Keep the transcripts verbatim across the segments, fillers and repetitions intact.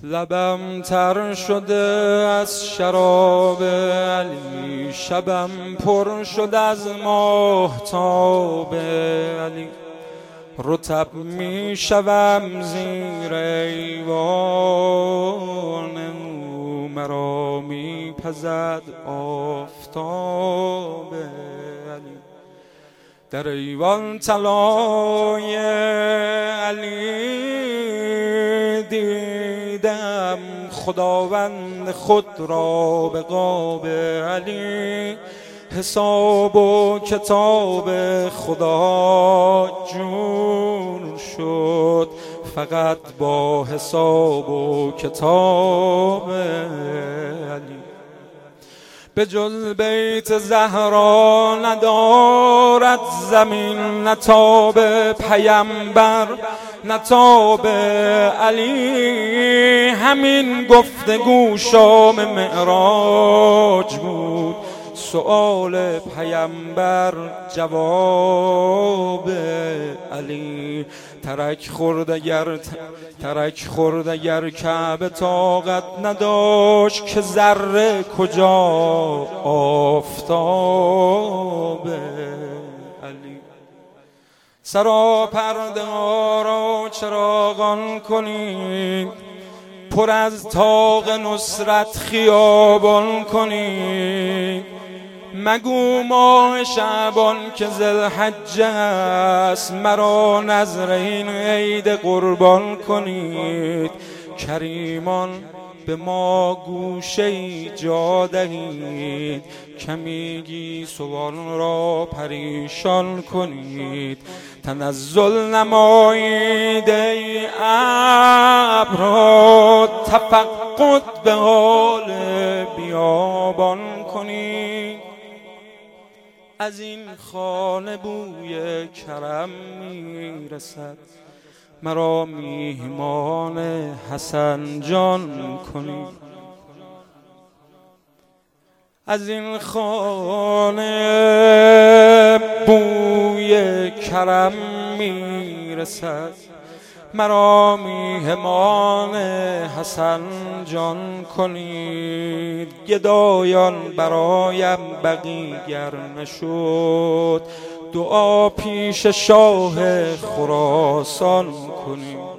لبم تر شده از شراب علی، شبم پر شده از ماهتاب علی. رطب می شوم زیر ایوان او، مرا می پزد آفتاب علی. در ایوان طلای علی دیدم خداوند خود را به قاب علی. حساب و کتاب خدا جور شد، فقط با حساب و کتاب علی. به جز بیت زهرا ندارد زمین، نتاب پیمبر نتاب علی. همین گفتگو شام معراج بود، سؤال پیمبر جواب علی. ترک خورد اگر ترک خورد اگر کعبه طاقت نداشت، که ذره کجا آفتاب علی. سراپرده ها را چراغان کنید، پر از طاق نصرت خیابان کنید. مگو ماه شعبان که ذوالحجه است، مرا نذر این عید قربان کنید. کریمان به ما گوشه جا دهید، کمی گیسوان را پریشان کنید. تنزل نمایید ای ابرها، تفقد به حال بیابان کنید. از این خانه بوی کرم میرسد، مرا میهمان حسن جان کنید. از این خانه بوی کرم میرسد، مرا میهمان حسن جان کنید. گدایان برایم بقی گر نشد، دعا پیش شاه خراسان کنید.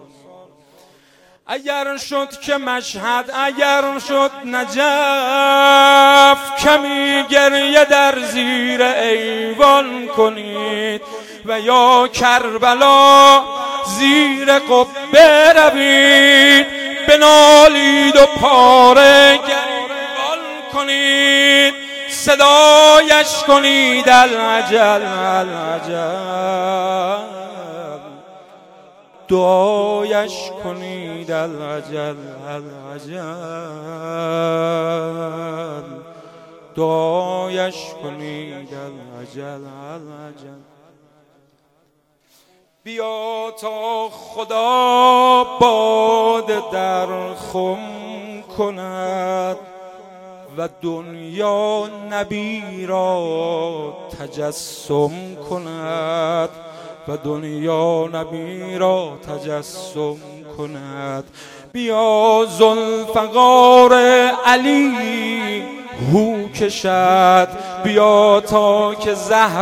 اگر شد که مشهد، اگر شد نجف، کمی گریه در زیر ایوان کنید. و یا کربلا زیر قبه روید، بنالید و پاره گریبان کنید. صدایش کنید العجل العجل، دعایش کنید العجل العجل، دعایش کنید العجل العجل. بیا تا خدا باد در خم کند، و دنیا نبی را تجسم کند، و دنیا نبی را تجسم کند. بیا ذوالفقار علی هو کشد، بیا تا که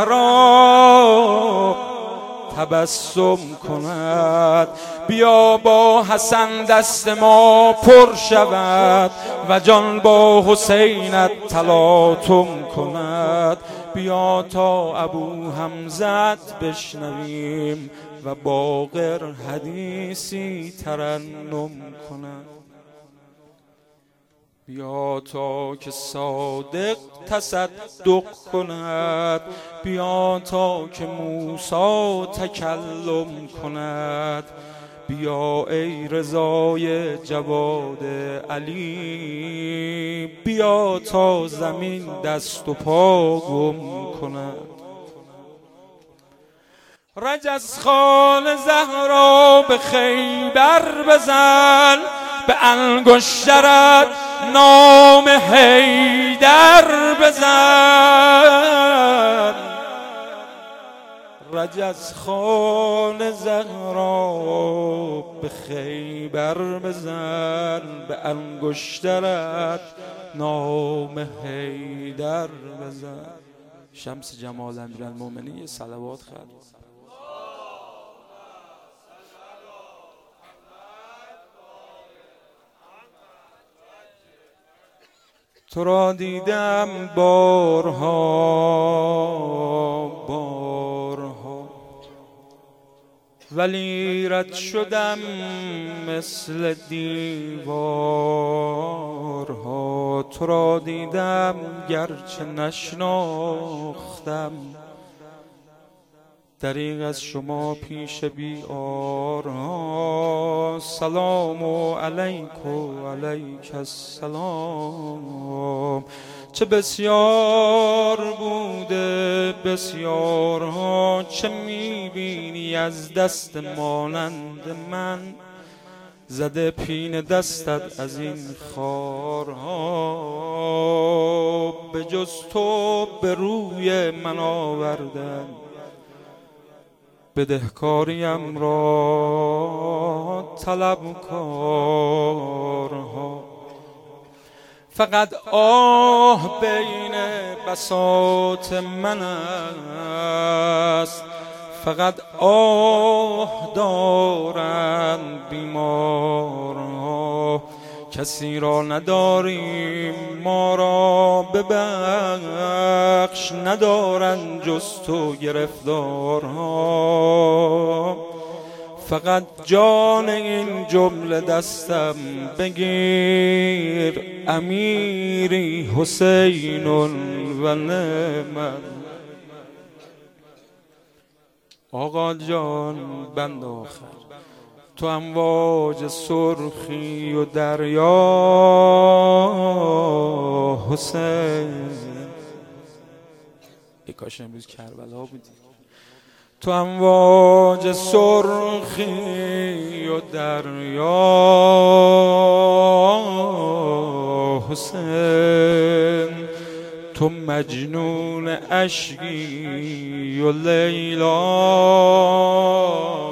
زهرا تبسم کند. بیا با حسن دست ما پر شود، و جان با حسینت تلاطم کند. بیا تا ابو حمزت بشنویم، و باقر حدیثی ترنم کند. بیا تا که صادق تصدق کند، بیا تا که موسی تکلم کند. بیا ای رضای جواد علی، بیا تا زمین دست و پا گم کند. رجز خان زهرا به خیبر بزن، به انگشترت نام حیدر بزن. رج از خان زهرا به خیبر بزن، به انگشترت نام حیدر بزن. شمس جمال امیرالمومنین صلوات خواهد. تو را دیدم بارها بارها، ولی رد شدم مثل دیوارها. تو را دیدم گرچه نشناختم، دریغ از شما پیش بیارها. سلام علیک و علیک السلام. چه بسیار بوده بسیارها، چه میبینی از دست مانند من، زده پین دستت از این خارها. به جز تو به روی من آوردن، بدهکاریم را طلبکارها. فقط آه بین بساط من است، فقط آه دارند بیمارها. کسی را نداریم ما را ببخش، ندارند جز تو گرفتارها. فقط جان این جمله دستم بگیر، امیری حسین و نعم. آقا جان بند آخر، تو امواج سرخی و دریا حسین. ای کاش امروز کربلا بودی. تو امواج سرخی و دریا حسین، تو مجنون عشقی و لیلا.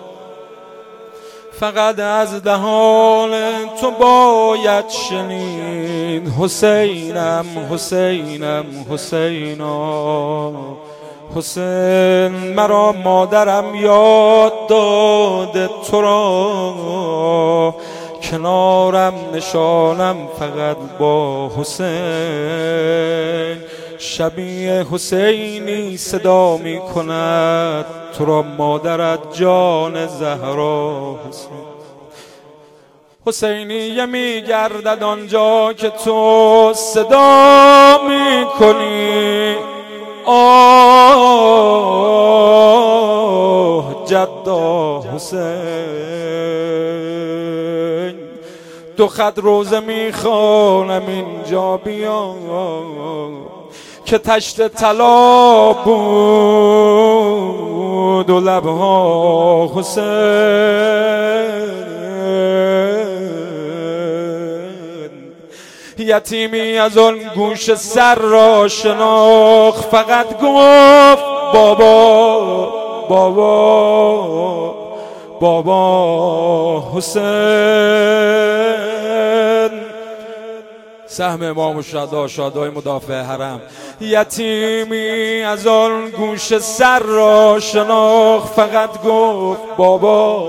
فقط از دهان تو باید شنید حسینم حسینم حسینا. حسین مرا مادرم یاد داده تو را، کنارم نشانم فقط با حسین. شبیه حسینی صدا می کند تو را مادرت جان زهرا حسین. حسینیه می گردد آنجا که تو صدا می کنی، آه جدا حسین. دو خط روزه می خوانم اینجا بیا، که تشت طلا بود و لبها حسین. یتیمی از آن گوش سر را شناخت، فقط گفت بابا بابا بابا حسین. سهم امام الشهدا شهدای مدافع حرم. یتیمی از آن گوش سر را شناخت، فقط گفت بابا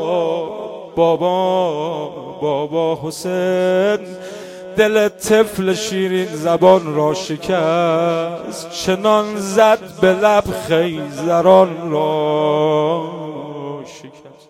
بابا بابا حسین. دل طفل شیرین زبان را شکست، چنان زد به لب خیزران را شکست.